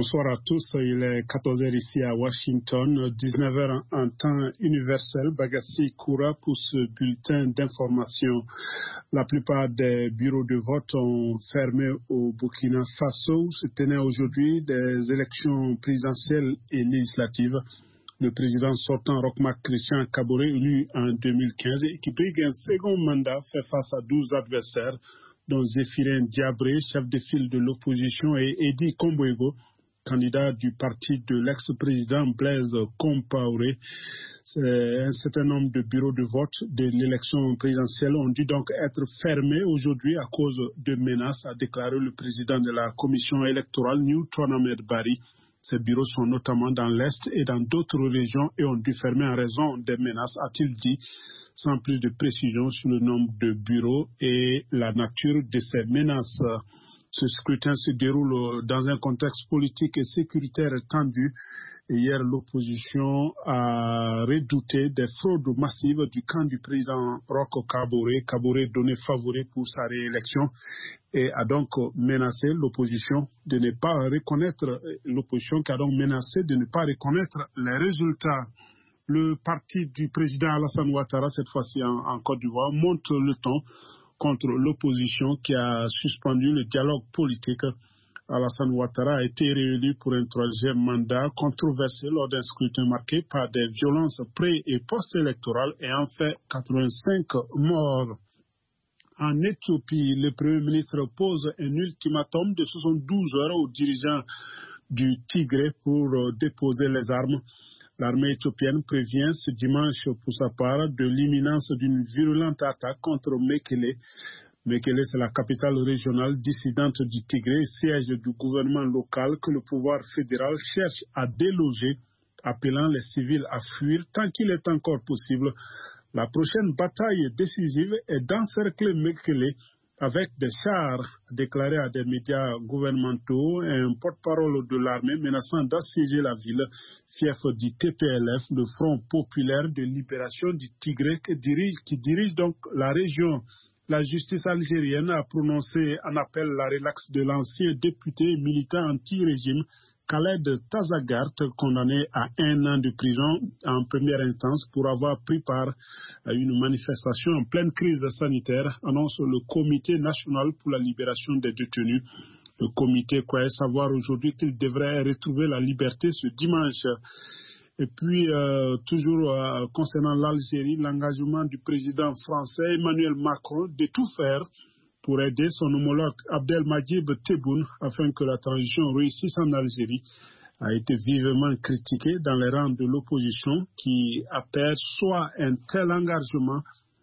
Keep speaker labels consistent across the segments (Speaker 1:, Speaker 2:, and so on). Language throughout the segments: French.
Speaker 1: Bonsoir à tous, il est 14h ici à Washington, 19h en temps universel. Bagassi Koura pour ce bulletin d'information. La plupart des bureaux de vote ont fermé au Burkina Faso où se tenaient aujourd'hui des élections présidentielles et législatives. Le président sortant Roch-Marc Christian Kaboré, élu en 2015 et qui brigue un second mandat, fait face à 12 adversaires, dont Zéphirin Diabré, chef de file de l'opposition, et Edi Komboego, candidat du parti de l'ex-président Blaise Compaoré. Un certain nombre de bureaux de vote de l'élection présidentielle ont dû donc être fermés aujourd'hui à cause de menaces, a déclaré le président de la commission électorale, Newton Ahmed Bari. Ces bureaux sont notamment dans l'Est et dans d'autres régions et ont dû fermer en raison des menaces, a-t-il dit, sans plus de précision sur le nombre de bureaux et la nature de ces menaces. Ce scrutin se déroule dans un contexte politique et sécuritaire tendu. Et hier, l'opposition a redouté des fraudes massives du camp du président Roch Kaboré. Kaboré donné favori pour sa réélection et a donc menacé l'opposition de ne pas reconnaître, l'opposition qui a donc menacé de ne pas reconnaître les résultats. Le parti du président Alassane Ouattara, cette fois-ci en Côte d'Ivoire, monte le ton contre l'opposition qui a suspendu le dialogue politique. Alassane Ouattara a été réélu pour un troisième mandat controversé lors d'un scrutin marqué par des violences pré- et post-électorales et en fait 85 morts. En Éthiopie, le Premier ministre pose un ultimatum de 72 heures aux dirigeants du Tigré pour déposer les armes. L'armée éthiopienne prévient ce dimanche pour sa part de l'imminence d'une virulente attaque contre Mekele. Mekele, c'est la capitale régionale dissidente du Tigré, siège du gouvernement local que le pouvoir fédéral cherche à déloger, appelant les civils à fuir tant qu'il est encore possible. La prochaine bataille décisive est d'encercler Mekele avec des chars, déclaré à des médias gouvernementaux, un porte-parole de l'armée menaçant d'assiéger la ville, fief du TPLF, le Front populaire de libération du Tigré, qui dirige donc la région. La justice algérienne a prononcé en appel la relaxe de l'ancien député militant anti-régime Khaled Tazagart, condamné à 1 an de prison en première instance pour avoir pris part à une manifestation en pleine crise sanitaire, annonce le Comité national pour la libération des détenus. Le comité croyait savoir aujourd'hui qu'il devrait retrouver la liberté ce dimanche. Et puis, toujours concernant l'Algérie, l'engagement du président français Emmanuel Macron de tout faire pour aider son homologue Abdelmadjid Tebboune afin que la transition réussisse en Algérie a été vivement critiqué dans les rangs de l'opposition qui appelle soit un tel engagement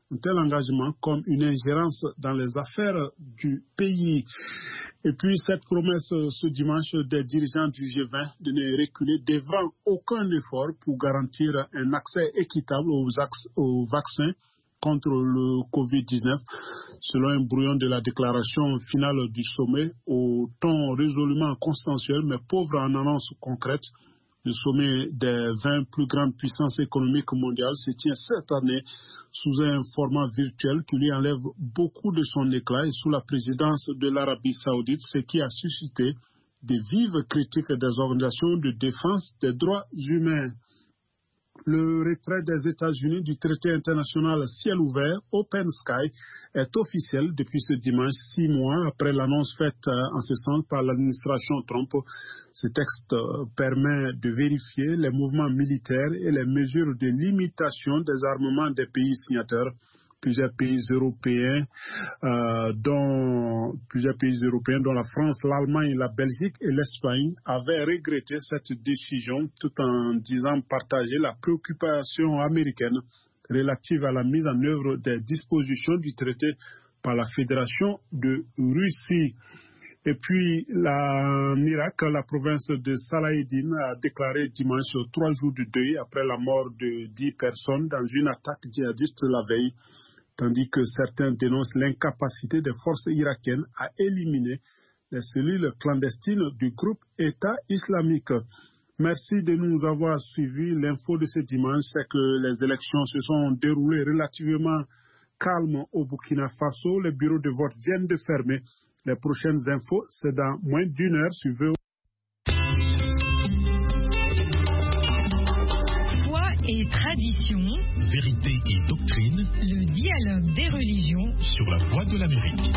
Speaker 1: comme une ingérence dans les affaires du pays. Et puis cette promesse ce dimanche des dirigeants du G20 de ne reculer devant aucun effort pour garantir un accès équitable aux vaccins contre le Covid-19, selon un brouillon de la déclaration finale du sommet, au ton résolument consensuel mais pauvre en annonces concrètes. Le sommet des 20 plus grandes puissances économiques mondiales se tient cette année sous un format virtuel qui lui enlève beaucoup de son éclat et sous la présidence de l'Arabie Saoudite, ce qui a suscité des vives critiques des organisations de défense des droits humains. Le retrait des États-Unis du traité international ciel ouvert, Open Sky, est officiel depuis ce dimanche, 6 mois après l'annonce faite en ce sens par l'administration Trump. Ce texte permet de vérifier les mouvements militaires et les mesures de limitation des armements des pays signataires. Plusieurs pays européens, dont la France, l'Allemagne, la Belgique et l'Espagne, avaient regretté cette décision tout en disant partager la préoccupation américaine relative à la mise en œuvre des dispositions du traité par la Fédération de Russie. Et puis, en Irak, la province de Salahdine a déclaré dimanche 3 jours de deuil après la mort de 10 personnes dans une attaque djihadiste la veille, tandis que certains dénoncent l'incapacité des forces irakiennes à éliminer les cellules clandestines du groupe État islamique. Merci de nous avoir suivis. L'info de ce dimanche, c'est que les élections se sont déroulées relativement calmes au Burkina Faso. Les bureaux de vote viennent de fermer. Les prochaines infos, c'est dans moins d'1 heure sur VOA.
Speaker 2: vérité et doctrine.
Speaker 3: Le dialogue des religions
Speaker 2: sur la Voix de l'Amérique.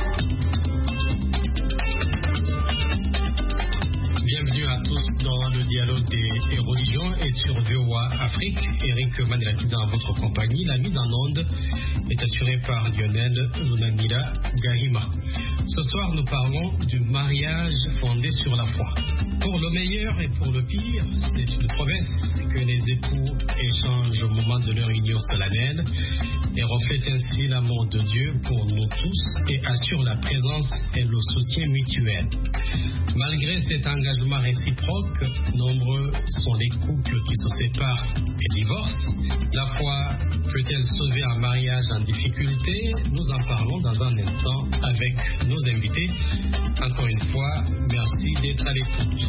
Speaker 4: Bienvenue à tous dans le dialogue des religions et sur VOA Afrique. Eric Manelatiza en votre compagnie. La mise en onde est assurée par Lionel Lunamila Gahima. Ce soir, nous parlons du mariage fondé sur la foi. Pour le meilleur et pour le pire, c'est une promesse que les époux échangent au moment de leur union solennelle et reflètent ainsi l'amour de Dieu pour nous tous et assurent la présence et le soutien mutuel. Malgré cet engagement réciproque, nombreux sont les couples qui se séparent et divorcent. La foi peut-elle sauver un mariage en difficulté? Nous en parlons dans un instant avec nos invités. Encore une fois, merci d'être à l'écoute.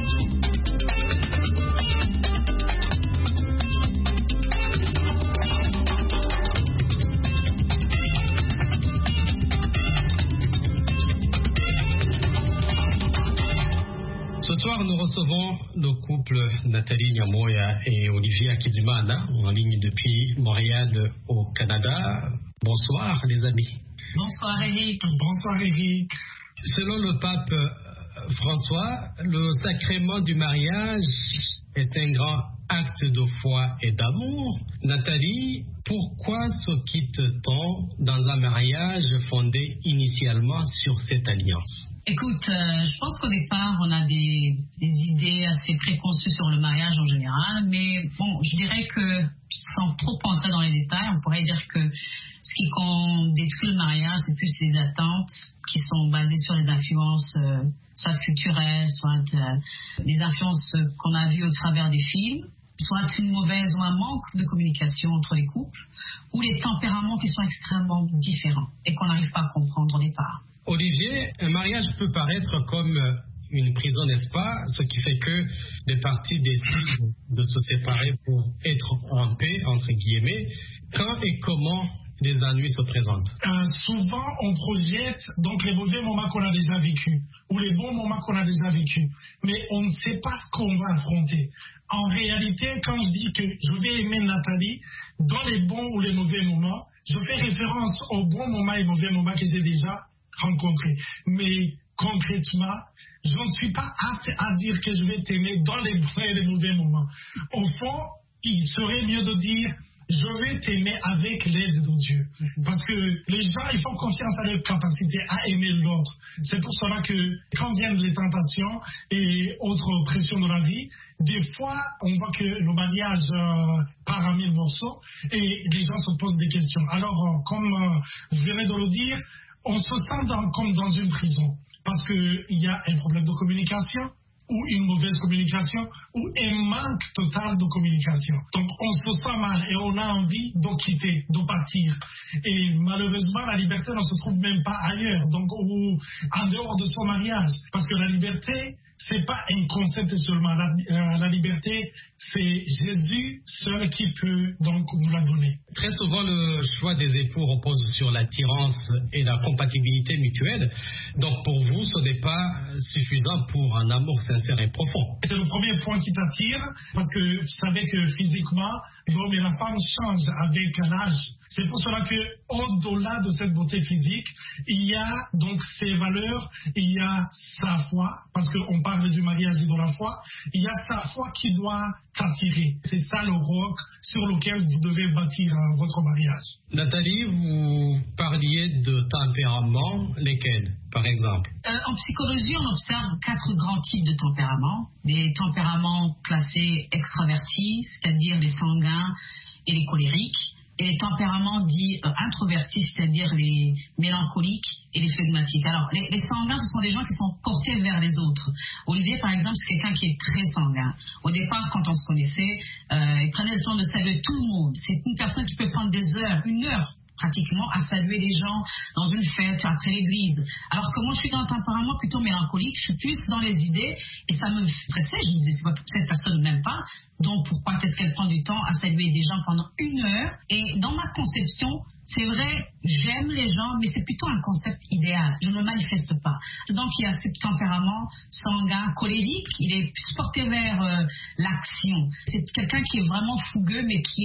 Speaker 4: Ce soir, nous recevons le couple Nathalie Nyamoya et Olivier Akizimana en ligne depuis Montréal au Canada. Bonsoir les amis.
Speaker 5: Bonsoir Eric. Bonsoir Eric.
Speaker 4: Selon le pape François, le sacrement du mariage est un grand acte de foi et d'amour. Nathalie, pourquoi se quitte-t-on dans un mariage fondé initialement sur cette alliance?
Speaker 5: Écoute, je pense qu'au départ, on a des idées assez préconçues sur le mariage en général, mais bon, je dirais que, sans trop entrer dans les détails, on pourrait dire que ce qui détruit le mariage, c'est plus les attentes qui sont basées sur les influences, soit culturelles, soit des influences qu'on a vues au travers des films, soit une mauvaise ou un manque de communication entre les couples, ou les tempéraments qui sont extrêmement différents et qu'on n'arrive pas à comprendre au départ.
Speaker 4: Olivier, un mariage peut paraître comme une prison, n'est-ce pas? Ce qui fait que les parties décident de se séparer pour être en paix, entre guillemets. Quand et comment les ennuis se présentent?
Speaker 6: Souvent, on projette donc les mauvais moments qu'on a déjà vécus ou les bons moments qu'on a déjà vécus, mais on ne sait pas ce qu'on va affronter. En réalité, quand je dis que je vais aimer Nathalie, dans les bons ou les mauvais moments, je fais référence aux bons moments et mauvais moments que j'ai déjà rencontrés. Mais concrètement, je ne suis pas apte à dire que je vais t'aimer dans les bons et les mauvais moments. Au fond, il serait mieux de dire je vais t'aimer avec l'aide de Dieu. Parce que les gens, ils font confiance à leur capacité à aimer l'autre. C'est pour cela que quand viennent les tentations et autres pressions de la vie, des fois, on voit que le mariage part en 1000 morceaux et les gens se posent des questions. Alors, comme je venais de le dire, on se sent comme dans une prison. Parce qu'il y a un problème de communication, ou une mauvaise communication, ou un manque total de communication. Donc on se sent mal et on a envie de quitter, de partir. Et malheureusement, la liberté ne se trouve même pas ailleurs, donc ou en dehors de son mariage. Parce que la liberté, c'est pas un concept seulement. La liberté, c'est Jésus seul qui peut donc nous la donner.
Speaker 4: Très souvent, le choix des époux repose sur l'attirance et la compatibilité mutuelle. Donc pour vous, ce n'est pas suffisant pour un amour sincère et profond.
Speaker 6: C'est le premier point qui t'attire, parce que vous savez que physiquement, l'homme et la femme changent avec l'âge. C'est pour cela que, au-delà de cette beauté physique, il y a donc ses valeurs, il y a sa foi, parce qu'on parle du mariage et de la foi, il y a sa foi qui doit t'attirer. C'est ça le roc sur lequel vous devez bâtir votre mariage.
Speaker 4: Nathalie, vous parliez de tempéraments, lesquels, par exemple?
Speaker 5: En psychologie, on observe 4 grands types de tempéraments. Les tempéraments classés extravertis, c'est-à-dire les sanguins et les colériques, et les tempéraments dits introvertis, c'est-à-dire les mélancoliques et les flegmatiques. Alors, les sanguins, ce sont des gens qui sont portés vers les autres. Olivier, par exemple, c'est quelqu'un qui est très sanguin. Au départ, quand on se connaissait, il prenait le temps de saluer tout le monde. C'est une personne qui peut prendre des heures, 1 heure, pratiquement à saluer les gens dans une fête, après l'église. Alors que moi, je suis dans un tempérament plutôt mélancolique, je suis plus dans les idées, et ça me stressait. Je me disais, cette personne ne m'aime pas, donc pourquoi est-ce qu'elle prend du temps à saluer des gens pendant 1 heure? Et dans ma conception, c'est vrai, j'aime les gens, mais c'est plutôt un concept idéal. Je ne le manifeste pas. Donc, il y a ce tempérament sanguin, colérique. Il est plus porté vers l'action. C'est quelqu'un qui est vraiment fougueux, mais qui est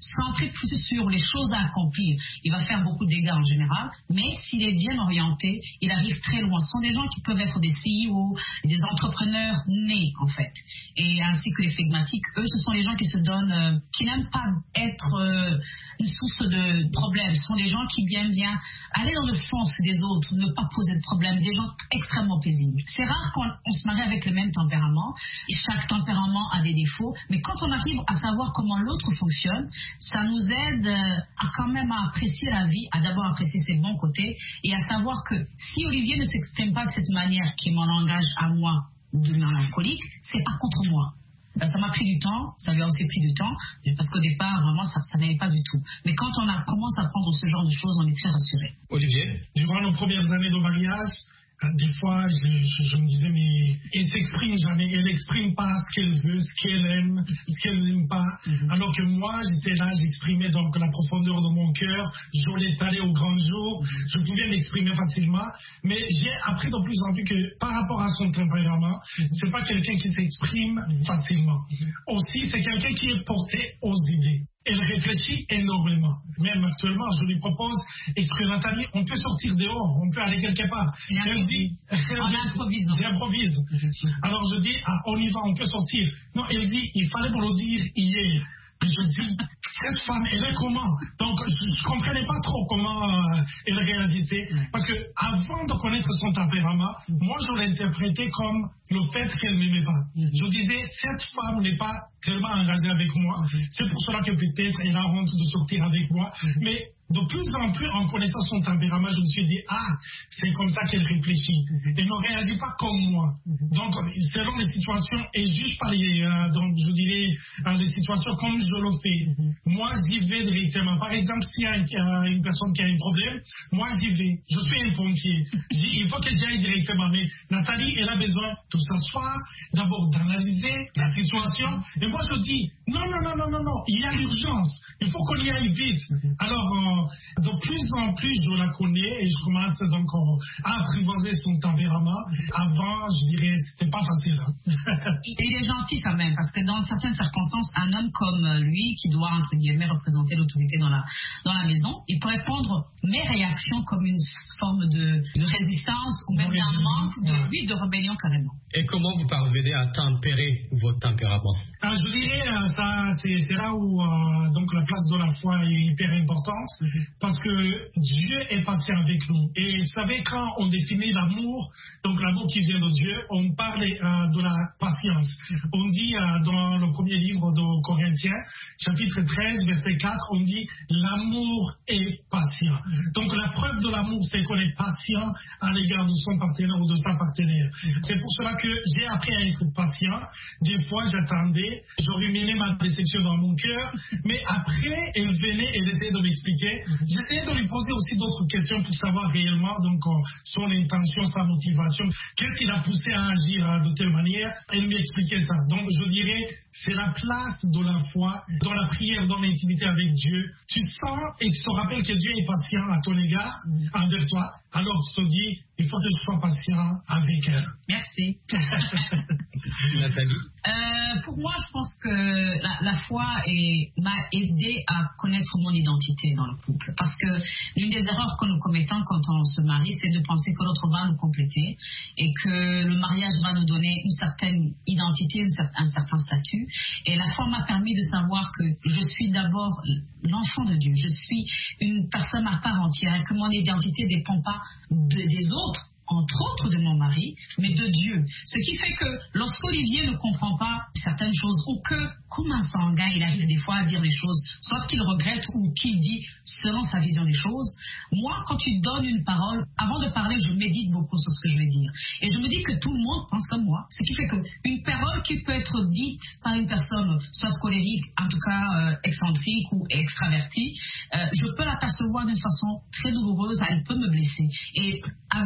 Speaker 5: centré plus sur les choses à accomplir, il va faire beaucoup de dégâts en général, mais s'il est bien orienté, il arrive très loin. Ce sont des gens qui peuvent être des CEO, des entrepreneurs nés en fait. Et ainsi que les flegmatiques, eux, ce sont les gens qui se donnent, qui n'aiment pas être une source de problèmes. Ce sont des gens qui aiment bien aller dans le sens des autres, ne pas poser de problème, des gens extrêmement paisibles. C'est rare qu'on se marie avec le même tempérament. Chaque tempérament a des défauts, mais quand on arrive à savoir comment l'autre fonctionne, ça nous aide à quand même à apprécier la vie, à d'abord apprécier ses bons côtés et à savoir que si Olivier ne s'exprime pas de cette manière qui est mon langage à moi de mélancolique, c'est pas contre moi. Ça m'a pris du temps, ça lui a aussi pris du temps, parce qu'au départ, vraiment, ça n'allait pas du tout. Mais quand on commence à prendre ce genre de choses, on est très rassuré.
Speaker 4: Olivier?
Speaker 6: Durant nos premières années de mariage, des fois, je me disais, mais elle s'exprime jamais, elle n'exprime pas ce qu'elle veut, ce qu'elle aime, ce qu'elle n'aime pas. Alors que moi, j'étais là, j'exprimais donc la profondeur de mon cœur, je l'étalais au grand jour, je pouvais m'exprimer facilement, mais j'ai appris de plus en plus que par rapport à son tempérament, c'est pas quelqu'un qui s'exprime facilement. Aussi, c'est quelqu'un qui est porté aux idées. Elle réfléchit énormément. Même actuellement, je lui propose, est-ce Nathalie, on peut sortir dehors, on peut aller quelque part. Elle dit, j'improvise. Alors je dis, on y va, on peut sortir. Non, elle dit, il fallait me le dire hier. Je dis, cette femme, elle est comment? Donc, je ne comprenais pas trop comment elle réagissait. Parce que avant de connaître son tempérament, moi, je l'interprétais comme le fait qu'elle ne m'aimait pas. Je disais, cette femme n'est pas tellement engagée avec moi. C'est pour cela que peut-être elle a honte de sortir avec moi. Mais de plus en plus, en connaissant son tempérament, je me suis dit, c'est comme ça qu'elle réfléchit. Elle ne réagit pas comme moi. Donc, selon les situations, et juste par donc je dirais, les situations comme je le fais. Moi, j'y vais directement. Par exemple, s'il y a une personne qui a un problème, moi, j'y vais. Je suis un pompier. Je dis, il faut que j'y aille directement. Mais Nathalie, elle a besoin de s'asseoir, d'abord d'analyser la situation. Et moi, je dis, non, il y a l'urgence. Il faut qu'on y aille vite. Alors, de plus en plus, je la connais et je commence donc à apprivoiser son tempérament. Avant, je dirais, c'était pas facile.
Speaker 5: Il est gentil quand même, parce que dans certaines circonstances, un homme comme lui, qui doit, entre guillemets, représenter l'autorité dans la maison, il pourrait prendre mes réactions comme une forme de résistance ou même d'un manque de rébellion carrément.
Speaker 4: Et comment vous parvenez à tempérer votre tempérament?
Speaker 6: Je dirais, ça, c'est là où donc la place de la foi est hyper importante, parce que Dieu est patient avec nous. Et vous savez, quand on définit l'amour, donc l'amour qui vient de Dieu, on parle de la patience. On dit dans le premier livre de Corinthiens, chapitre 13, verset 4, on dit l'amour est patient. Donc la preuve de l'amour, c'est qu'on est patient à l'égard de son partenaire ou de sa partenaire. C'est pour cela que j'ai appris à être patient. Des fois, j'attendais, je ruminais ma déception dans mon cœur, mais après, elle venait et essayait de m'expliquer. J'essayais de lui poser aussi d'autres questions pour savoir réellement donc son intention, sa motivation, qu'est-ce qui l'a poussé à agir de telle manière. Elle m'expliquait ça. Donc, je dirais, c'est la place de la foi, dans la prière, dans l'intimité avec Dieu. Tu sens et tu te rappelles que Dieu est patient à ton égard, envers toi. Alors, tu te dis, il faut que je sois patient avec elle.
Speaker 5: Merci.
Speaker 4: Nathalie?
Speaker 5: Pour moi, je pense que la foi m'a aidé à connaître mon identité dans le couple. Parce que l'une des erreurs que nous commettons quand on se marie, c'est de penser que l'autre va nous compléter et que le mariage va nous donner une certaine identité, un certain statut. Et la foi m'a permis de savoir que je suis d'abord l'enfant de Dieu. Je suis une personne à part entière et que mon identité ne dépend pas des autres, entre autres de mon mari, mais de Dieu. Ce qui fait que lorsqu'Olivier ne comprend pas certaines choses, ou que, comme un sanguin, il arrive des fois à dire des choses, soit qu'il regrette ou qu'il dit selon sa vision des choses, moi, quand tu donnes une parole, avant de parler, je médite beaucoup sur ce que je vais dire. Et je me dis que tout le monde pense comme moi. Ce qui fait qu'une parole qui peut être dite par une personne, soit colérique, en tout cas excentrique ou extravertie, je peux l'apercevoir d'une façon très douloureuse, elle peut me blesser. Et avec la parole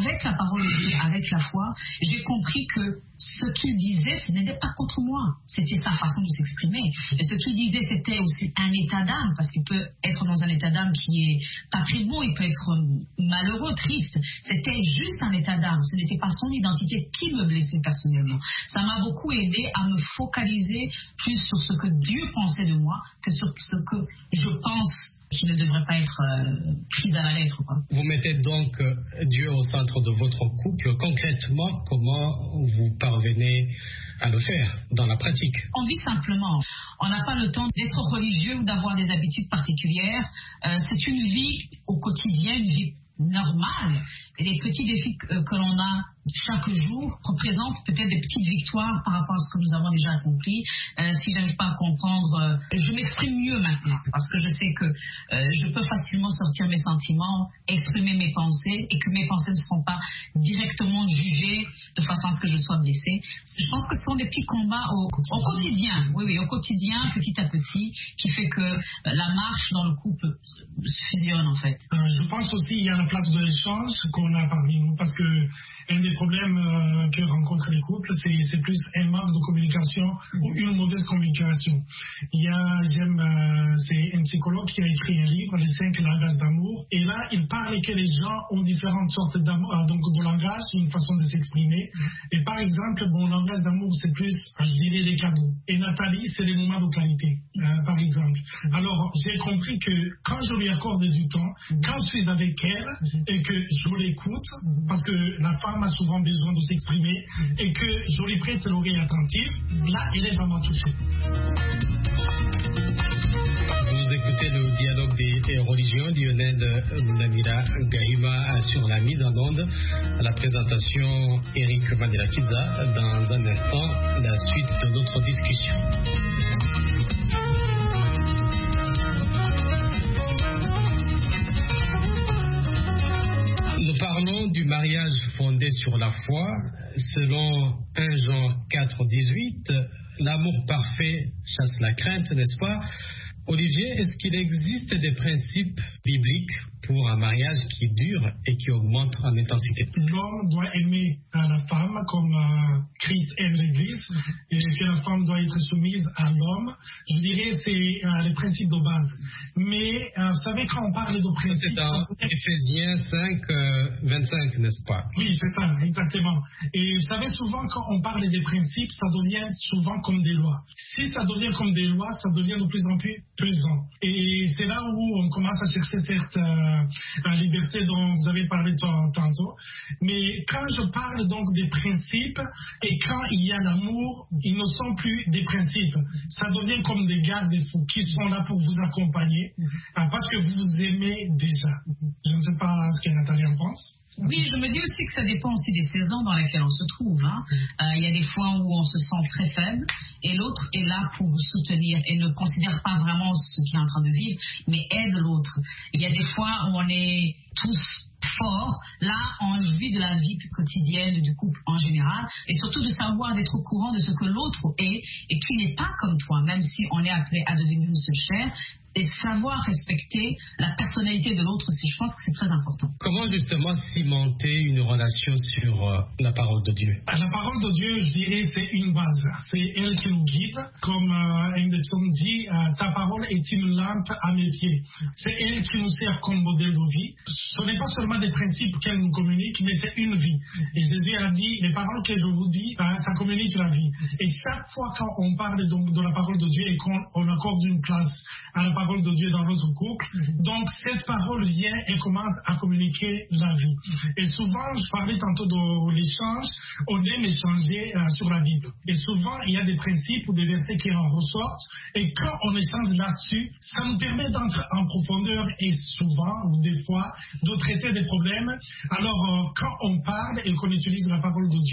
Speaker 5: parole de Dieu avec la foi, j'ai compris que ce qu'il disait, ce n'était pas contre moi. C'était sa façon de s'exprimer. Et ce qu'il disait, c'était aussi un état d'âme, parce qu'il peut être dans un état d'âme qui est pas très bon, il peut être malheureux, triste. C'était juste un état d'âme. Ce n'était pas son identité qui me blessait personnellement. Ça m'a beaucoup aidé à me focaliser plus sur ce que Dieu pensait de moi que sur ce que je pense qui ne devrait pas être pris à la lettre, quoi.
Speaker 4: Vous mettez donc Dieu au centre de votre couple. Concrètement, comment vous parvenez à le faire dans la pratique?
Speaker 5: On vit simplement. On n'a pas le temps d'être religieux ou d'avoir des habitudes particulières. C'est une vie au quotidien, une vie normale. Et les petits défis que l'on a chaque jour représentent peut-être des petites victoires par rapport à ce que nous avons déjà accompli. Si je n'arrive pas à comprendre, je m'exprime mieux maintenant parce que je sais que je peux facilement sortir mes sentiments, exprimer mes pensées et que mes pensées ne seront pas directement jugées de façon à ce que je sois blessée. Je pense que ce sont des petits combats au quotidien, oui, au quotidien, petit à petit, qui fait que la marche dans le couple fusionne en fait.
Speaker 6: Je pense aussi qu'il y a la place de l'échange qu'on a parmi nous parce que un des problèmes que rencontrent les couples, c'est plus un manque de communication ou une mauvaise communication. C'est un psychologue qui a écrit un livre, Les 5 langages d'amour, et là, il parle que les gens ont différentes sortes d'amour, donc de langage, une façon de s'exprimer. Et par exemple, mon langage d'amour, c'est plus, je dirais, les cadeaux. Et Nathalie, c'est les moments de qualité, par exemple. Alors, j'ai compris que quand je lui accorde du temps, quand je suis avec elle et que je l'écoute, parce que la femme a souvent besoin de s'exprimer et que je lui prête l'oreille attentive, là, elle est vraiment touchée.
Speaker 4: Vous écoutez le dialogue des religions. Lionel Namira Gahima sur la mise en onde. À la présentation, Eric Mandela-Kiza. Dans un instant, la suite de notre discussion. Nous parlons du mariage fondé sur la foi. Selon 1 Jean 4,18, l'amour parfait chasse la crainte, n'est-ce pas? Olivier, est-ce qu'il existe des principes bibliques pour un mariage qui dure et qui augmente en intensité?
Speaker 6: L'homme doit aimer la femme comme Christ aime l'Église et que la femme doit être soumise à l'homme. Je dirais que c'est les principes de base. Mais vous savez, quand on parle de principes...
Speaker 4: C'est dans Éphésiens 5, 25, n'est-ce pas?
Speaker 6: Oui, c'est ça, exactement. Et vous savez, souvent, quand on parle des principes, ça devient souvent comme des lois. Si ça devient comme des lois, ça devient de plus en plus pesant. Et c'est là où on commence à chercher cette liberté dont vous avez parlé tantôt. Mais quand je parle donc des principes et quand il y a l'amour, ils ne sont plus des principes. Ça devient comme des garde-fous qui sont là pour vous accompagner parce que vous aimez déjà. Je ne sais pas ce que Nathalie en pense.
Speaker 5: Oui, je me dis aussi que ça dépend aussi des saisons dans lesquelles on se trouve. Il y a des fois où on se sent très faible et l'autre est là pour vous soutenir et ne considère pas vraiment ce qu'il est en train de vivre, mais aide l'autre. Il y a des fois où on est tous forts, là, en vue de la vie quotidienne du couple en général, et surtout de savoir d'être au courant de ce que l'autre est et qui n'est pas comme toi, même si on est appelé à devenir une seule chair. Et savoir respecter la personnalité de l'autre, je pense que c'est très important.
Speaker 4: Comment justement cimenter une relation sur la parole de Dieu?
Speaker 6: La parole de Dieu, je dirais, c'est une base. C'est elle qui nous guide. Comme un des psaumes dit, ta parole est une lampe à mes pieds. C'est elle qui nous sert comme modèle de vie. Ce n'est pas seulement des principes qu'elle nous communique, mais c'est une vie. Et Jésus a dit, les paroles que je vous dis, ça communique la vie. Et chaque fois quand on parle donc de la parole de Dieu et qu'on accorde une place à la parole de Dieu dans notre couple, donc cette parole vient et commence à communiquer la vie. Et souvent, je parlais tantôt de l'échange, on aime échanger sur la Bible. Et souvent, il y a des principes ou des versets qui en ressortent, et quand on échange là-dessus, ça nous permet d'entrer en profondeur et souvent, ou des fois, de traiter des problèmes. Alors, quand on parle et qu'on utilise la parole de Dieu,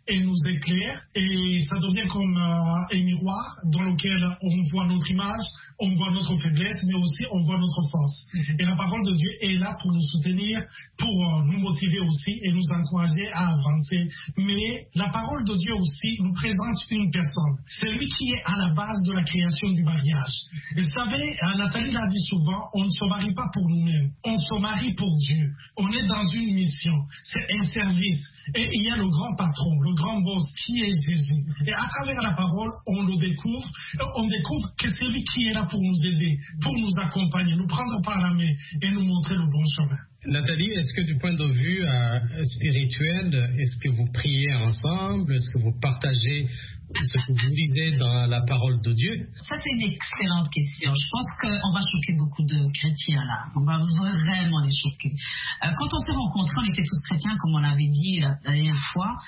Speaker 6: elle nous éclaire et ça devient comme un miroir dans lequel on voit notre image, on voit notre faiblesse, mais aussi on voit notre force. Et la parole de Dieu est là pour nous soutenir, pour nous motiver aussi et nous encourager à avancer. Mais la parole de Dieu aussi nous présente une personne. C'est lui qui est à la base de la création du mariage. Et vous savez, Nathalie l'a dit souvent, on ne se marie pas pour nous-mêmes, on se marie pour Dieu. On est dans une mission, c'est un service. Et il y a le grand patron, le grand boss qui est Jésus. Et à travers la parole, on découvre que c'est lui qui est là pour nous aider, pour nous accompagner, nous prendre par la main et nous montrer le bon chemin.
Speaker 4: Nathalie, est-ce que du point de vue spirituel, est-ce que vous priez ensemble? Est-ce que vous partagez ce que vous lisez dans la parole de Dieu?
Speaker 5: Ça, c'est une excellente question. Je pense qu'on va choquer beaucoup de chrétiens là. On va vraiment les choquer. Quand on s'est rencontrés, on était tous chrétiens, comme on l'avait dit la dernière fois.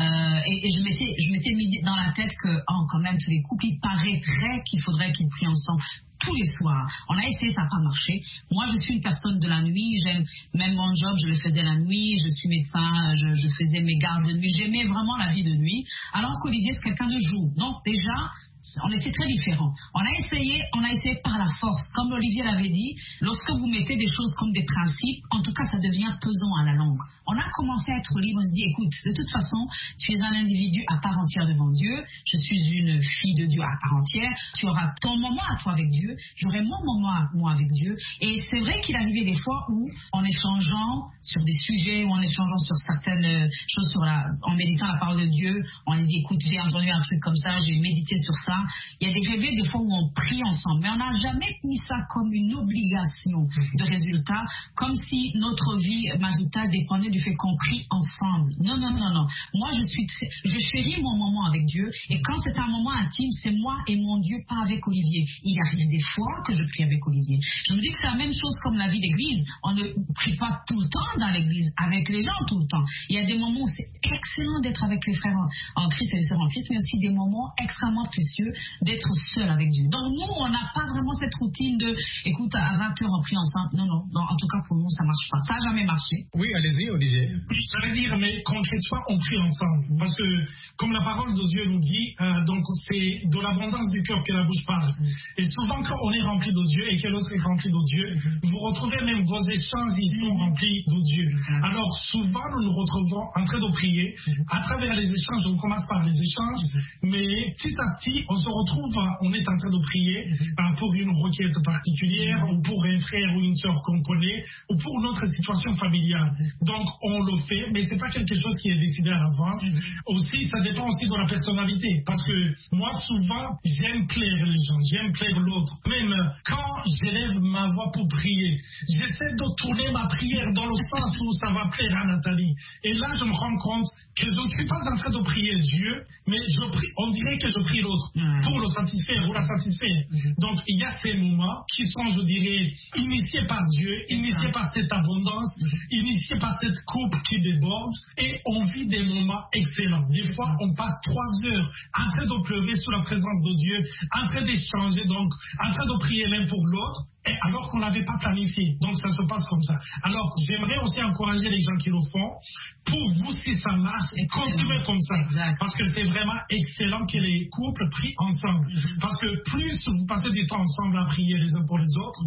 Speaker 5: Et je m'étais mis dans la tête que, quand même, tous les couples, il paraîtrait qu'il faudrait qu'ils prient ensemble tous les soirs. On a essayé, ça n'a pas marché. Moi, je suis une personne de la nuit. J'aime même mon job, je le faisais la nuit. Je suis médecin, je faisais mes gardes de nuit. J'aimais vraiment la vie de nuit. Alors qu'Olivier, c'est quelqu'un de jour. Donc, déjà, on était très différents. On a essayé par la force. Comme Olivier l'avait dit, lorsque vous mettez des choses comme des principes, en tout cas, ça devient pesant à la longue. On a commencé à être libre, on se dit, écoute, de toute façon, tu es un individu à part entière devant Dieu, je suis une fille de Dieu à part entière, tu auras ton moment à toi avec Dieu, j'aurai mon moment à moi avec Dieu. Et c'est vrai qu'il arrivait des fois où, en échangeant sur des sujets, ou en échangeant sur certaines choses, en méditant la parole de Dieu, on dit, écoute, j'ai entendu un truc comme ça, j'ai médité sur ça. Il y a des réveils des fois où on prie ensemble, mais on n'a jamais mis ça comme une obligation de résultat, comme si notre vie maritale dépendait du fait qu'on prie ensemble. Non. Moi, je chéris mon moment avec Dieu, et quand c'est un moment intime, c'est moi et mon Dieu, pas avec Olivier. Il arrive des fois que je prie avec Olivier. Je me dis que c'est la même chose comme la vie d'église. On ne prie pas tout le temps dans l'église, avec les gens tout le temps. Il y a des moments où c'est excellent d'être avec les frères en Christ et les sœurs en Christ, mais aussi des moments extrêmement précieux d'être seul avec Dieu. Donc nous, on n'a pas vraiment cette routine de, écoute, à 20h on prie ensemble. Non, en tout cas pour nous, ça ne marche pas. Ça n'a jamais marché.
Speaker 4: Oui, allez-y, Olivier.
Speaker 6: Ça veut dire, mais concrètement, on prie ensemble. Parce que, comme la parole de Dieu nous dit, donc c'est de l'abondance du cœur que la bouche parle. Et souvent, quand on est rempli de Dieu et que l'autre est rempli de Dieu, vous retrouvez même vos échanges, ils sont remplis de Dieu. Alors, souvent, nous nous retrouvons en train de prier. À travers les échanges, on commence par les échanges, mais petit à petit, on se retrouve, on est en train de prier pour une requête particulière, ou pour un frère ou une sœur qu'on connaît, ou pour notre situation familiale. Donc, on le fait, mais c'est pas quelque chose qui est décidé à l'avance. Aussi, ça dépend aussi de la personnalité, parce que moi, souvent, j'aime plaire les gens, j'aime plaire l'autre. Même quand j'élève ma voix pour prier, j'essaie de tourner ma prière dans le sens où ça va plaire à Nathalie. Et là, je me rends compte que je ne suis pas en train de prier Dieu, mais je prie, on dirait que je prie l'autre pour le satisfaire ou la satisfaire. Donc, il y a ces moments qui sont, je dirais, initiés par Dieu, initiés par cette abondance, initiés par cette coupe qui déborde, et on vit des moments excellents. Des fois, on passe 3 heures en train de pleurer sous la présence de Dieu, en train d'échanger, donc en train de prier l'un pour l'autre, et alors qu'on n'avait pas planifié. Donc ça se passe comme ça. Alors j'aimerais aussi encourager les gens qui le font. Pour vous, si ça marche, continuez comme ça. Exact. Parce que c'est vraiment excellent que les couples prient ensemble. Parce que plus vous passez du temps ensemble à prier les uns pour les autres,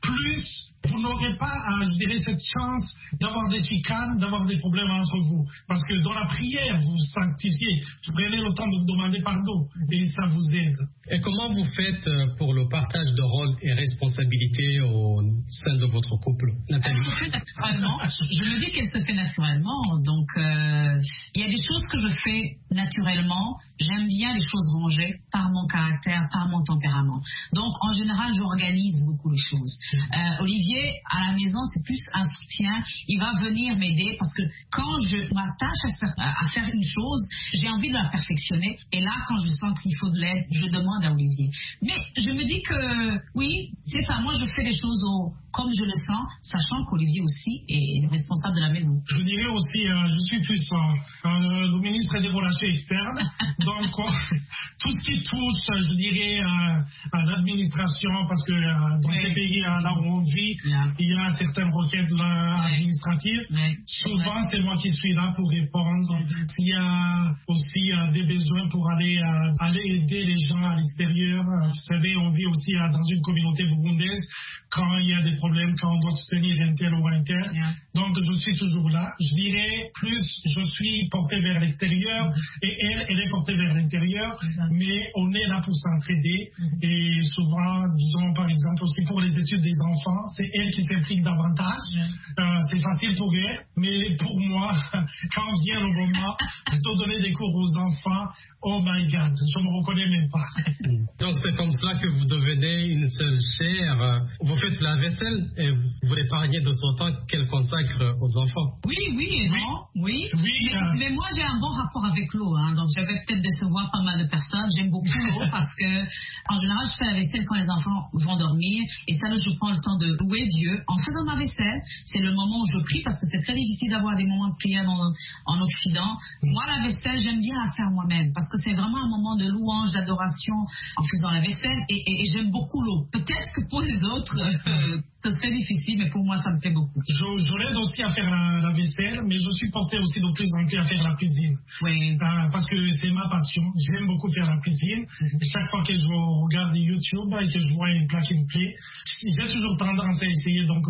Speaker 6: plus vous n'aurez pas, je dirais, cette chance d'avoir des chicanes, d'avoir des problèmes entre vous. Parce que dans la prière, vous sanctifiez, vous prenez le temps de vous demander pardon, et ça vous aide.
Speaker 4: Et comment vous faites pour le partage de rôles et responsabilités au sein de votre couple, Nathalie?
Speaker 5: Elle se fait naturellement. Je me dis qu'elle se fait naturellement. Donc, il y a des choses que je fais naturellement. J'aime bien les choses rangées par mon caractère, par mon tempérament. Donc, en général, j'organise beaucoup les choses. Olivier, à la maison, c'est plus un soutien. Il va venir m'aider parce que quand je m'attache à faire une chose, j'ai envie de la perfectionner. Et là, quand je sens qu'il faut de l'aide, je demande à Olivier. Mais je me dis que, oui, c'est ça. Moi, je fais les choses comme je le sens, sachant qu'Olivier aussi est le responsable de la maison.
Speaker 6: Je dirais aussi, je suis plus le ministre des Relations externes. Donc, tout ce qui touche, je dirais, à l'administration, parce que dans ces pays là où on vit, il y a certaines requêtes administratives. Souvent, c'est moi qui suis là pour répondre. Il y a aussi des besoins pour aller aider les gens à l'extérieur. Vous savez, on vit aussi dans une communauté burundaise quand il y a des problèmes, quand on doit soutenir un tel ou un tel. Donc, je suis toujours là. Je dirais plus, je suis porté vers l'extérieur et elle est portée vers l'intérieur, mais on est là pour s'entraider. Et souvent, disons par exemple aussi pour les études des enfants, c'est elle qui s'implique davantage. C'est facile pour elle, mais pour moi, quand vient le moment de donner des cours aux enfants, oh my God, je ne me reconnais même pas.
Speaker 4: Donc c'est comme cela que vous devenez une seule chair. Vous faites la vaisselle et vous l'épargnez de son temps qu'elle consacre aux enfants.
Speaker 5: Oui et non, oui. Mais moi j'ai un bon rapport avec l'eau, donc je vais peut-être décevoir pas mal de personnes. J'aime beaucoup l'eau parce que en général je fais la vaisselle quand les enfants vont dormir et ça je prends le temps de louer Dieu en faisant ma vaisselle. C'est le moment où je prie parce que c'est très difficile d'avoir des moments de prière en Occident. Moi la vaisselle j'aime bien la faire moi-même parce que c'est vraiment un moment de louange, d'adoration en faisant la vaisselle et j'aime beaucoup l'eau. Peut-être que pour les autres ce serait difficile, mais pour moi ça me plaît beaucoup.
Speaker 6: Je l'aide aussi à faire la vaisselle, mais je suis porté aussi de plus en plus à faire la cuisine. Parce que c'est ma passion. J'aime beaucoup faire la cuisine. Et chaque fois que je regarde YouTube et que je vois un plat qui me plaît, j'ai toujours tendance à essayer donc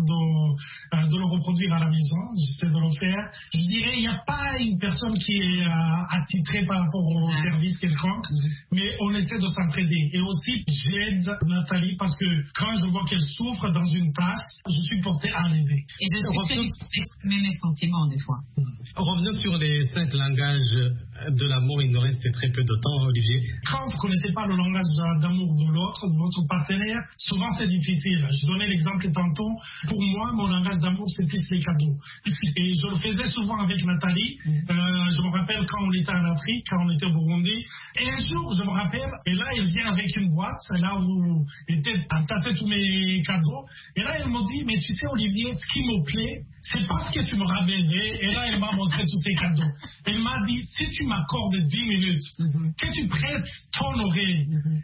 Speaker 6: de le reproduire à la maison. J'essaie de le faire. Je dirais, il n'y a pas une personne qui est attitrée par rapport au service quelconque, mais on essaie de s'entraider. Et aussi, j'aide Nathalie parce que quand je vois qu'elle souffre dans une tâche, je suis porté à l'aider.
Speaker 5: Et je suis très exprimer mes sentiments des fois.
Speaker 4: Revenons sur les 5 langages de l'amour. Il nous reste très peu de temps, Olivier.
Speaker 6: Quand vous ne connaissez pas le langage d'amour de l'autre, de votre partenaire, souvent c'est difficile. Je donnais l'exemple tantôt. Pour moi, mon langage d'amour, c'est plus les cadeaux. Et je le faisais souvent avec Nathalie. Je me rappelle quand on était en Afrique, quand on était au Burundi. Et un jour, je me rappelle, et là, elle vient avec une boîte, là où étaient entassés tous mes cadeaux. Et là, elle me dit, mais tu sais, Olivier, ce qui me plaît, c'est parce que tu me ramènes. Et là, elle m'a montré tous ces cadeaux. Elle m'a dit, si tu m'accordes 10 minutes, que tu prêtes ton oreille,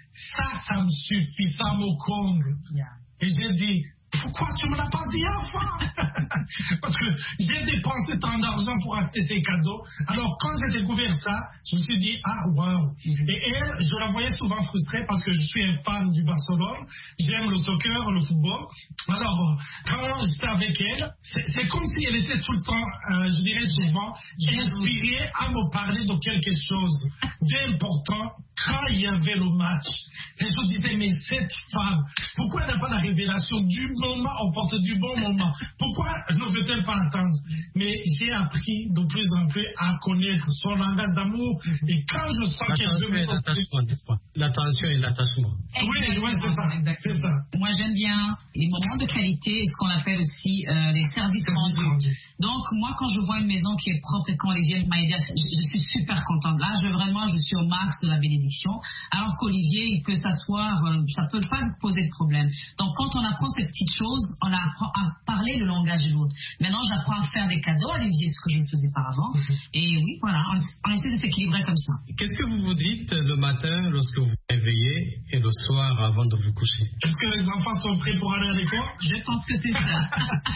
Speaker 6: ça me suffit, ça me comble. Et j'ai dit, pourquoi tu ne me l'as pas dit avant? Parce que j'ai dépensé tant d'argent pour acheter ces cadeaux. Alors, quand j'ai découvert ça, je me suis dit, waouh. Et elle, je la voyais souvent frustrée parce que je suis un fan du Barcelone. J'aime le soccer, le football. Alors, quand j'étais avec elle, c'est comme si elle était tout le temps, je dirais souvent, inspirée à me parler de quelque chose d'important quand il y avait le match. Et je me disais, mais cette femme, pourquoi elle n'a pas la révélation du moment, on porte du bon moment? Pourquoi ne veut-elle pas attendre? Mais j'ai appris de plus en plus à connaître son langage d'amour. Et quand je sens qu'elle veut me
Speaker 4: l'attention et l'attachement.
Speaker 6: Oui, c'est ça.
Speaker 5: Moi, j'aime bien les moments de qualité et ce qu'on appelle aussi les services rendus. Donc, moi, quand je vois une maison qui est propre et quand Olivier m'a aidé, je suis super contente. Là, je suis au max de la bénédiction. Alors qu'Olivier, il peut s'asseoir, ça ne peut pas poser de problème. Donc, quand on apprend ces petites choses, on apprend à parler le langage de l'autre. Maintenant, j'apprends à faire des cadeaux à Olivier, ce que je faisais par avant. Et oui, voilà, on essaie de s'équilibrer comme ça.
Speaker 4: Qu'est-ce que vous vous dites le matin lorsque vous vous réveillez et le soir avant de vous coucher?
Speaker 6: Est-ce que les enfants sont prêts pour aller à l'école?
Speaker 5: Je pense que c'est ça.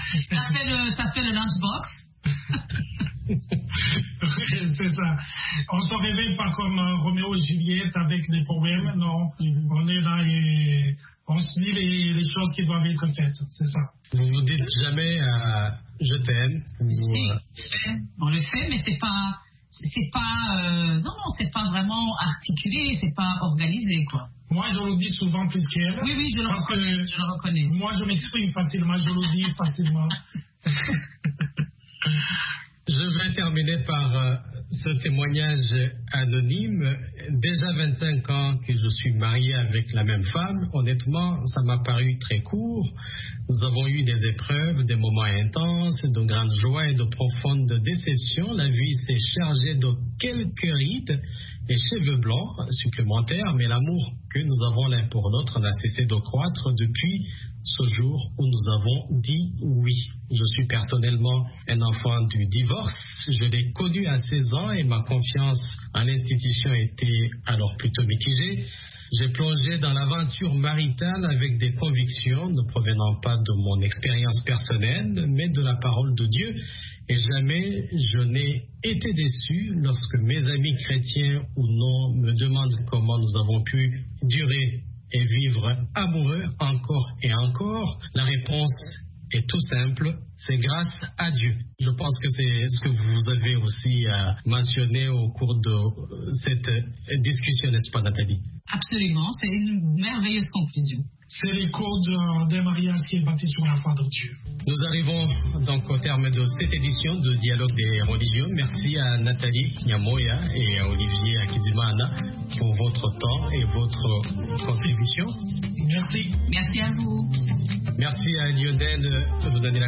Speaker 5: T'as fait le lunchbox?
Speaker 6: C'est ça. On se réveille pas comme Roméo et Juliette avec des problèmes. Non, on est là et on se dit les choses qui doivent être faites. C'est ça.
Speaker 4: Vous vous dites jamais je t'aime?
Speaker 5: Si, on le fait, mais c'est pas vraiment articulé, c'est pas organisé, quoi.
Speaker 6: Moi, je le dis souvent plus qu'elle.
Speaker 5: Oui, je le reconnais.
Speaker 6: Moi, je m'exprime facilement, je le dis facilement.
Speaker 4: Je vais terminer par ce témoignage anonyme. Déjà 25 ans que je suis marié avec la même femme. Honnêtement, ça m'a paru très court. Nous avons eu des épreuves, des moments intenses, de grandes joies et de profondes déceptions. La vie s'est chargée de quelques rides et cheveux blancs supplémentaires, mais l'amour que nous avons l'un pour l'autre n'a cessé de croître depuis ce jour où nous avons dit oui. Je suis personnellement un enfant du divorce. Je l'ai connu à 16 ans et ma confiance en l'institution était alors plutôt mitigée. J'ai plongé dans l'aventure maritale avec des convictions ne provenant pas de mon expérience personnelle, mais de la parole de Dieu. Et jamais je n'ai été déçu lorsque mes amis chrétiens ou non me demandent comment nous avons pu durer et vivre amoureux encore et encore. La réponse est tout simple, c'est grâce à Dieu. Je pense que c'est ce que vous avez aussi mentionné au cours de cette discussion, n'est-ce pas, Nathalie?
Speaker 5: Absolument, c'est une merveilleuse conclusion.
Speaker 6: C'est l'écho d'un mariage qui est bâti sur la foi de Dieu.
Speaker 4: Nous arrivons donc au terme de cette édition de Dialogue des religions. Merci à Nathalie Nyamoya et à Olivier Akizimana pour votre temps et votre contribution.
Speaker 6: Merci.
Speaker 5: Merci à vous.
Speaker 4: Merci à Lionel Lunanila